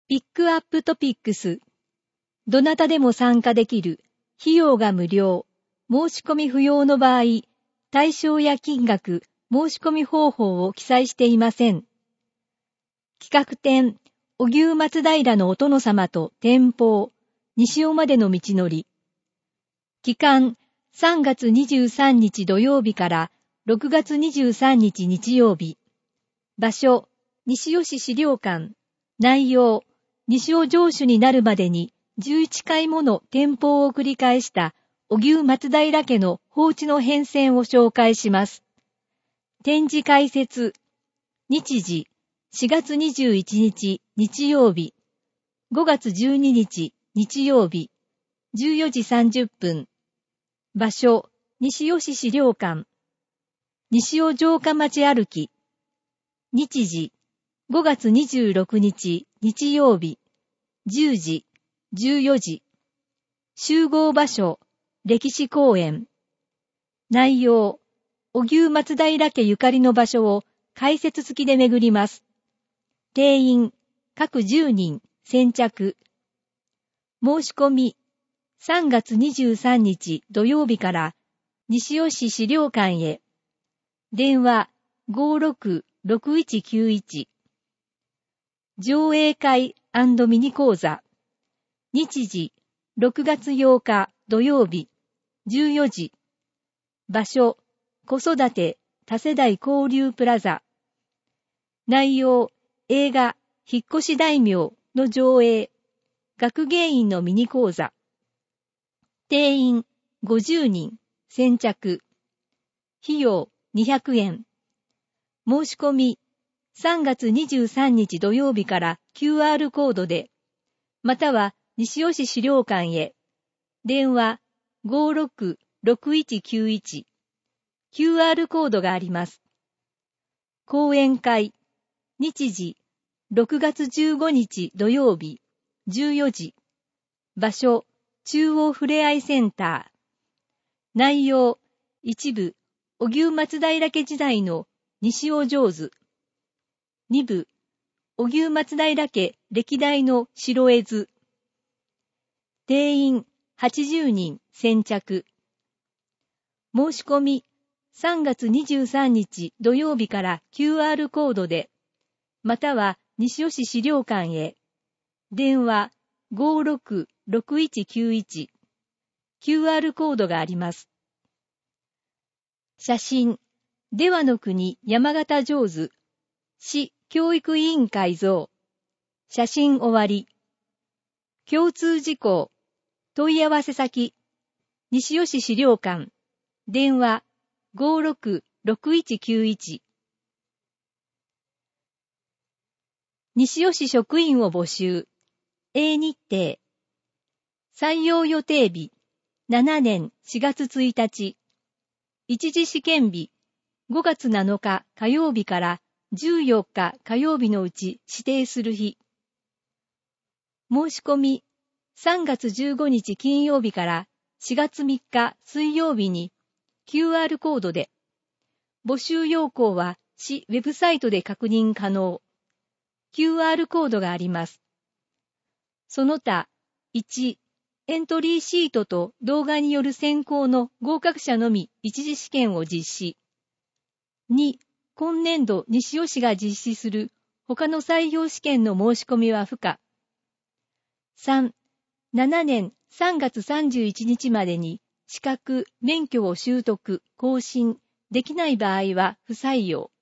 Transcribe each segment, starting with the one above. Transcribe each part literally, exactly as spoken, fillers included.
ピックアップトピックス。どなたでも参加できる。費用が無料。申し込み不要の場合、対象や金額、申し込み方法を記載していません。企画展、荻生松平のお殿様と天保、西尾までの道のり。期間、さんがつにじゅうさんにち土曜日からろくがつにじゅうさんにち日曜日。場所、西尾市資料館。内容、西尾城主になるまでにじゅういっかいもの天保を繰り返した荻生松平家の法治の変遷を紹介します。展示解説。日時、しがつにじゅういちにち日曜日。ごがつじゅうににち日曜日。じゅうよじさんじゅっぷん。場所、西尾市資料館。西尾城下町歩き。日時、ごがつにじゅうろくにち日曜日。じゅうじ、じゅうよじ。集合場所、歴史公園。内容、荻生松平家ゆかりの場所を解説付きで巡ります。定員、各じゅうにん、先着。申し込み、さんがつにじゅうさんにち土曜日から西尾市資料館へ。電話 ごーろくろくいちきゅういち。上映会&ミニ講座。日時、ろくがつようか土曜日、じゅうよじ。場所、子育て多世代交流プラザ。内容、映画、引っ越し大名の上映。学芸員のミニ講座。定員、ごじゅうにん、先着。費用、にひゃくえん。申し込み、さんがつにじゅうさんにち土曜日から キューアール コードで、または西尾市資料館へ。電話 ごーろくろくいちきゅういち。キューアール コードがあります。講演会。日時、ろくがつじゅうごにち土曜日、じゅうよじ。場所、中央ふれあいセンター。内容、一部、荻生松平家時代の西尾上手。二部、荻生松平家歴代の城絵図。定員はちじゅうにん、先着。申し込み、さんがつにじゅうさんにち土曜日から キューアール コードで、または西尾市資料館へ。電話 ごーろくろくいちきゅういち。キューアール コードがあります。写真、出羽の国山形上手。市教育委員会像。写真終わり。共通事項。問い合わせ先。西尾市資料館。電話 ごーろくろくいちきゅういち。西尾市職員を募集。A 日程。採用予定日。しちねんしがつついたち。一次試験日。ごがつなのか火曜日からじゅうよっか火曜日のうち指定する日。申し込み、さんがつじゅうごにち金曜日からしがつみっか水曜日に キューアール コードで、募集要項は市ウェブサイトで確認可能。キューアール コードがあります。その他、いち、エントリーシートと動画による選考の合格者のみ一次試験を実施。に、今年度西尾市が実施する他の採用試験の申し込みは不可。さん、しちねんさんがつさんじゅういちにちまでに資格・免許を習得・更新できない場合は不採用。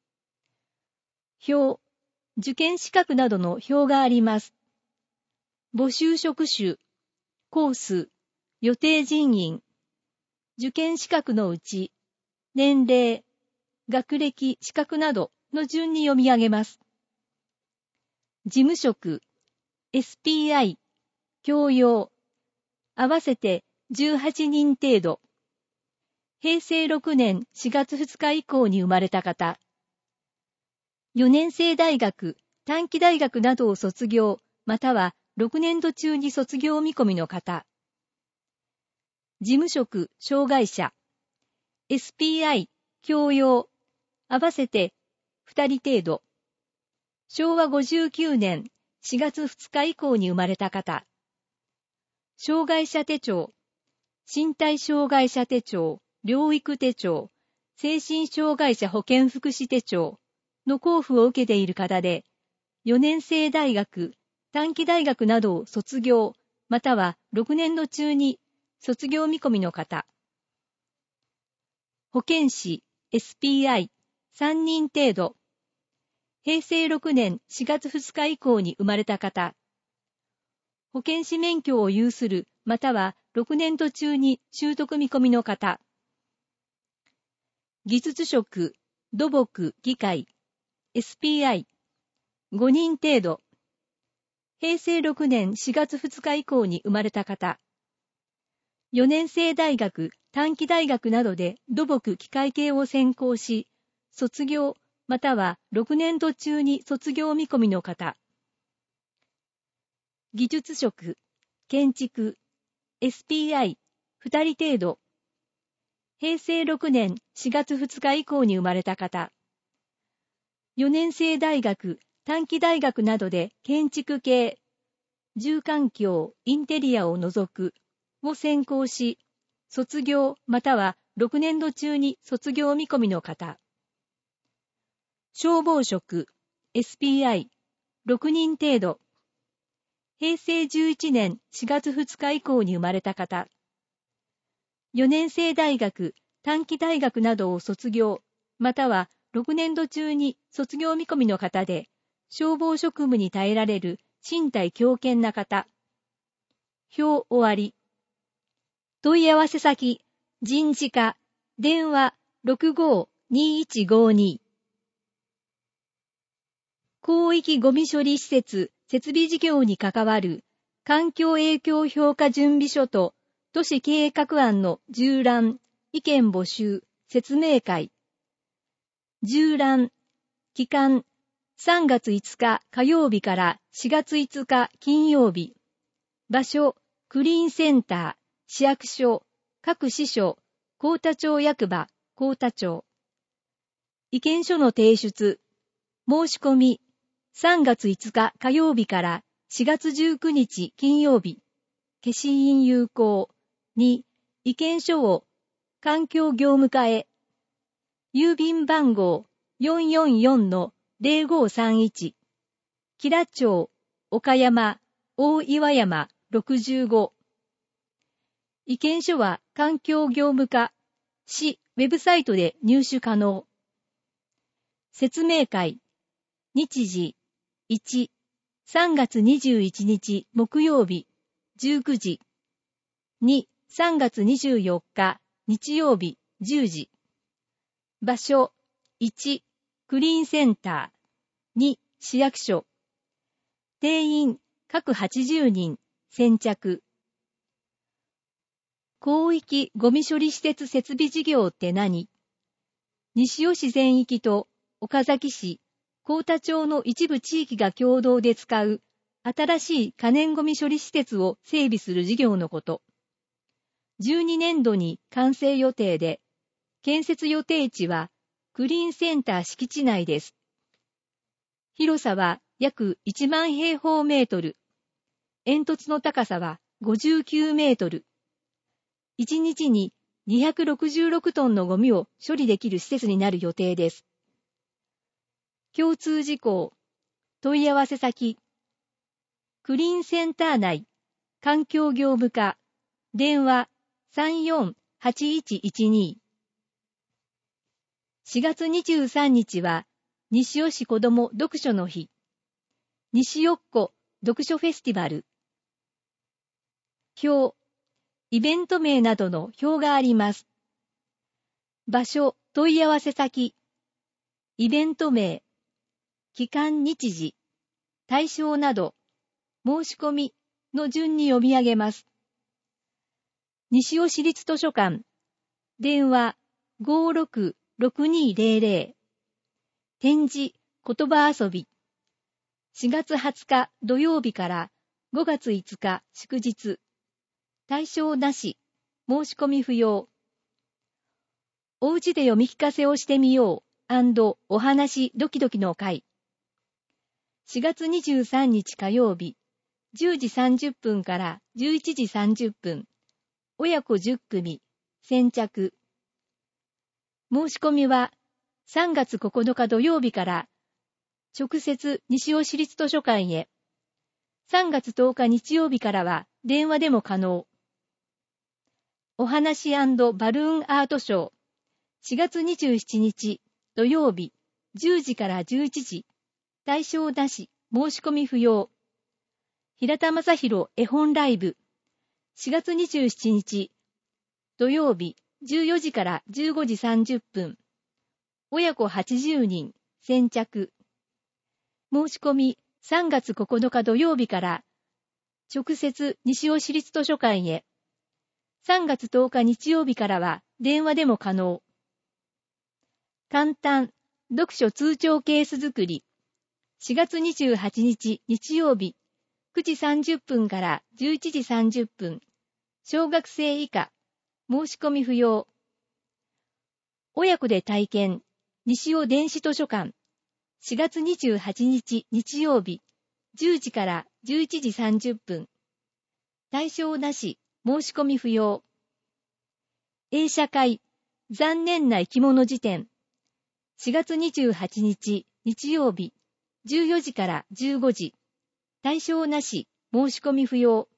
表、受験資格などの表があります。募集職種、コース、予定人員、受験資格のうち、年齢、学歴、資格などの順に読み上げます。事務職、エスピーアイ、教養、合わせてじゅうはちにん程度。へいせいろくねんしがつふつか以降に生まれた方。よねんせい大学、短期大学などを卒業、またはろくねんど中に卒業見込みの方。事務職、障害者。エスピーアイ、教養。合わせてふたり程度。しょうわごじゅうきゅうねんしがつふつか以降に生まれた方、障害者手帳、身体障害者手帳、療育手帳、精神障害者保健福祉手帳の交付を受けている方で、よねん生大学、短期大学などを卒業、またはろくねんど中に卒業見込みの方、保健師 エスピーアイさん 人程度、へいせいろくねんしがつふつか以降に生まれた方、保健師免許を有するまたはろくねんど中に習得見込みの方、技術職、土木、技会 エスピーアイご 人程度、へいせいろくねんしがつふつか以降に生まれた方、よねん生大学、短期大学などで土木機械系を専攻し、卒業またはろくねんど中に卒業見込みの方、技術職、建築、エスピーアイふたり程度、へいせいろくねんしがつふつか以降に生まれた方、よねん生大学、短期大学などで建築系、住環境、インテリアを除くを専攻し、卒業またはろくねんど中に卒業見込みの方、消防職、エスピーアイろく 人程度、へいせいじゅういちねんしがつふつか以降に生まれた方、よねん生大学、短期大学などを卒業、またはろくねんど中に卒業見込みの方で、消防職務に耐えられる身体強健な方。表終わり。問い合わせ先、人事課、電話 ろくごーにーいちごーにー。広域ゴミ処理施設、設備事業に関わる環境影響評価準備書と都市計画案の縦覧、意見募集、説明会。縦覧、期間、さんがついつか火曜日からしがついつか金曜日。場所、クリーンセンター、市役所、各支所、幸田町役場、幸田町。意見書の提出、申し込み、さんがついつか火曜日からしがつじゅうくにち金曜日。消印有効。に、意見書を環境業務課へ。郵便番号 よんよんよんのぜろごさんいち。吉良町、岡山、大岩山ろくじゅうご。意見書は環境業務課、市ウェブサイトで入手可能。説明会、日時、いち、さんがつにじゅういちにち木曜日、じゅうくじ。に、さんがつにじゅうよっか日曜日、じゅうじ。場所、いち、クリーンセンター。に、市役所。定員、各はちじゅうにん、先着。広域ゴミ処理施設設備事業って何？西尾市全域と岡崎市、幸田町の一部地域が共同で使う新しい可燃ゴミ処理施設を整備する事業のこと。じゅうにねんどに完成予定で、建設予定地はクリーンセンター敷地内です。広さは約いちまんへいほうメートル。煙突の高さはごじゅうきゅうメートル。いちにちににひゃくろくじゅうろくトンのゴミを処理できる施設になる予定です。共通事項、問い合わせ先、クリーンセンター内、環境業務課、電話 さんよんはちいちいちに。しがつにじゅうさんにちは西尾市子ども読書の日、西よっこ読書フェスティバル。表、イベント名などの表があります。場所、問い合わせ先、イベント名、期間日時、対象など、申し込みの順に読み上げます。西尾市立図書館、電話 ごーろくろくにーぜろぜろ。展示、言葉遊び。しがつはつか土曜日からごがついつか祝日。対象なし、申し込み不要。おうちで読み聞かせをしてみよう&お話ドキドキの会。 しがつにじゅうさんにち火曜日、じゅうじさんじゅっぷんからじゅういちじさんじゅっぷん、親子じゅっくみ、先着。申し込みはさんがつここのか土曜日から直接西尾市立図書館へ、さんがつとおか日曜日からは電話でも可能。お話&バルーンアートショー、しがつにじゅうしちにち土曜日、じゅうじからじゅういちじ、対象なし、申し込み不要。平田正宏絵本ライブ、しがつにじゅうしちにち土曜日、じゅうよじからじゅうごじさんじゅっぷん、親子はちじゅうにん、先着。申し込みさんがつここのか土曜日から直接西尾市立図書館へ、さんがつとおか日曜日からは電話でも可能。簡単読書通帳ケース作り、しがつにじゅうはちにち日曜日、くじさんじゅっぷんからじゅういちじさんじゅっぷん、小学生以下、申し込み不要。親子で体験、西尾電子図書館、しがつにじゅうはちにち日曜日、じゅうじからじゅういちじさんじゅっぷん、対象なし、申し込み不要。映写会、残念な生き物辞典、しがつにじゅうはちにち日曜日、じゅうよじからじゅうごじ、対象なし、申し込み不要。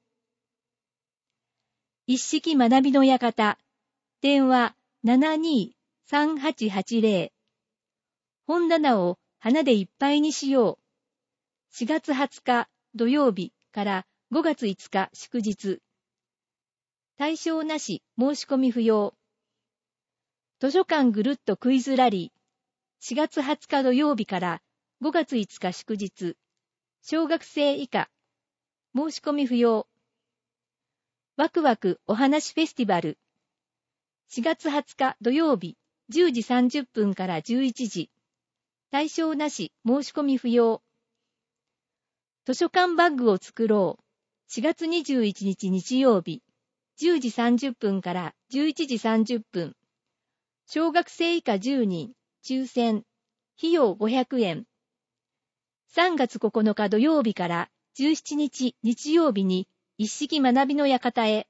一式学びの館、電話 ななにーさんはちはちぜろ。本棚を花でいっぱいにしよう。しがつはつか土曜日からごがついつか祝日。対象なし、申し込み不要。図書館ぐるっとクイズラリー。しがつはつか土曜日からごがついつか祝日。小学生以下。申し込み不要。ワクワクお話フェスティバル。しがつはつか土曜日、じゅうじさんじゅっぷんからじゅういちじ。対象なし、申し込み不要。図書館バッグを作ろう。しがつにじゅういちにち日曜日、じゅうじさんじゅっぷんからじゅういちじさんじゅっぷん。小学生以下じゅうにん、抽選。費用ごひゃくえん。さんがつここのか土曜日からじゅうしちにち日曜日に一式学びの館へ。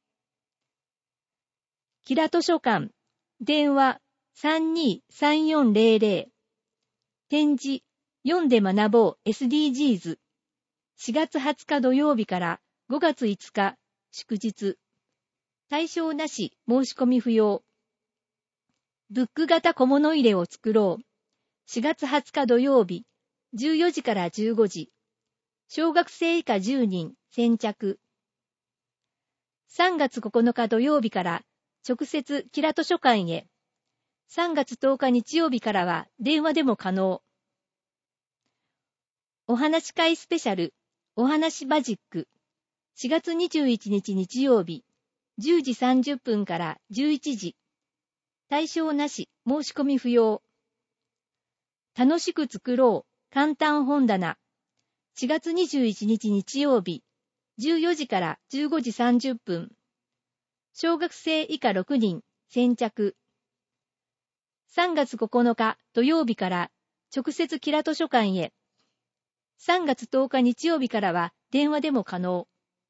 キラ図書館、電話 さんにーさんよんぜろぜろ。展示、読んで学ぼう エスディージーズ。しがつはつか土曜日からごがついつか祝日。対象なし、申し込み不要。ブック型小物入れを作ろう。しがつはつか土曜日、じゅうよじからじゅうごじ。小学生以下じゅうにん、先着。さんがつここのか土曜日から直接キラ図書館へ。さんがつとおか日曜日からは電話でも可能。お話会スペシャル、お話マジック。しがつにじゅういちにち日曜日、じゅうじさんじゅっぷんからじゅういちじ。対象なし、申し込み不要。楽しく作ろう、簡単本棚。しがつにじゅういちにち日曜日、じゅうよじからじゅうごじさんじゅっぷん。小学生以下ろくにん、先着。さんがつここのか土曜日から直接キラ図書館へ。さんがつとおか日曜日からは電話でも可能。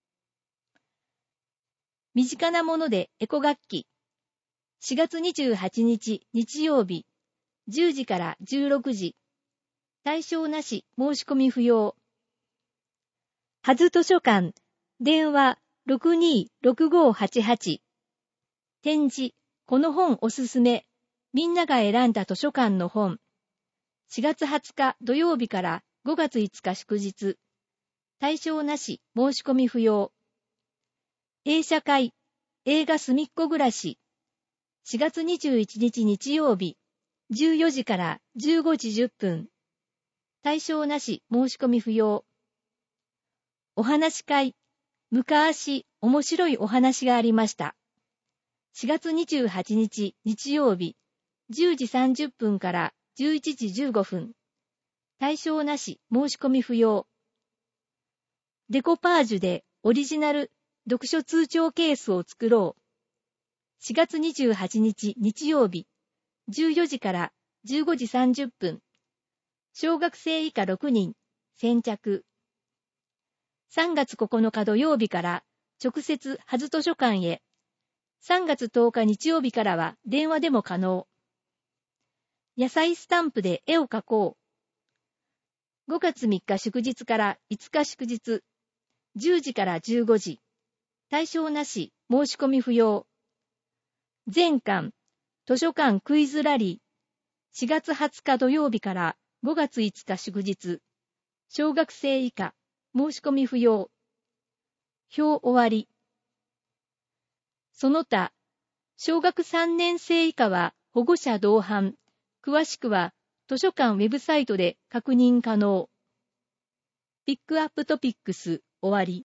身近なものでエコ楽器。しがつにじゅうはちにち日曜日、じゅうじからじゅうろくじ。対象なし、申し込み不要。はず図書館、電話 ろくにーろくごはちはち。展示、この本おすすめ。みんなが選んだ図書館の本。しがつはつか土曜日からごがついつか祝日。対象なし、申し込み不要。映写会、映画すみっこ暮らし。しがつにじゅういちにち日曜日、じゅうよじからじゅうごじじゅっぷん。対象なし、申し込み不要。お話会、昔、面白いお話がありました。しがつにじゅうはちにち日曜日、じゅうじさんじゅっぷんからじゅういちじじゅうごふん。対象なし、申し込み不要。デコパージュでオリジナル読書通帳ケースを作ろう。しがつにじゅうはちにち日曜日、じゅうよじからじゅうごじさんじゅっぷん。小学生以下ろくにん、 先着。さんがつここのか土曜日から直接はず図書館へ。さんがつとおか日曜日からは電話でも可能。野菜スタンプで絵を描こう。ごがつみっか祝日からいつか祝日。じゅうじからじゅうごじ。対象なし、申し込み不要。全館、図書館クイズラリー。しがつはつか土曜日からごがついつか祝日。小学生以下、申し込み不要。表終わり。その他、小学さんねん生以下は保護者同伴。詳しくは図書館ウェブサイトで確認可能。ピックアップトピックス終わり。